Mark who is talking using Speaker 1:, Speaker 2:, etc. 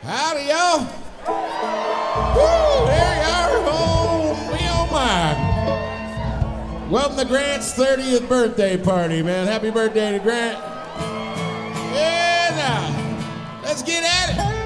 Speaker 1: Howdy, y'all. Woo, there you are. Oh, me, oh, my. Welcome to Grant's 30th birthday party, man. Happy birthday to Grant. Yeah, now, let's get at it.